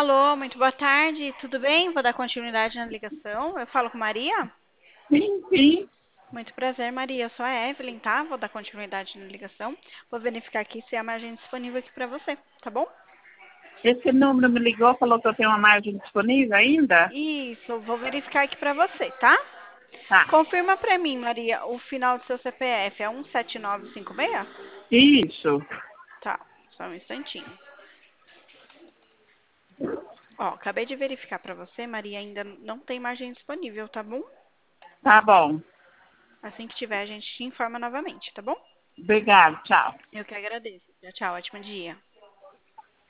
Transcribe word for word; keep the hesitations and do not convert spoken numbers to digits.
Alô, muito boa tarde, tudo bem? Vou dar continuidade na ligação. Eu falo com Maria? Sim, sim. Muito prazer, Maria. Eu sou a Evelyn, tá? Vou dar continuidade na ligação. Vou verificar aqui se há margem disponível aqui para você, tá bom? Esse número me ligou, falou que eu tenho uma margem disponível ainda? Isso, vou verificar aqui para você, tá? Tá. Confirma para mim, Maria, o final do seu C P F é um sete nove cinco seis? Isso. Tá, só um instantinho. Ó, acabei de verificar para você, Maria, ainda não tem margem disponível, tá bom? Tá bom. Assim que tiver, a gente te informa novamente, tá bom? Obrigado, tchau. Eu que agradeço. Tchau, tchau, ótimo dia.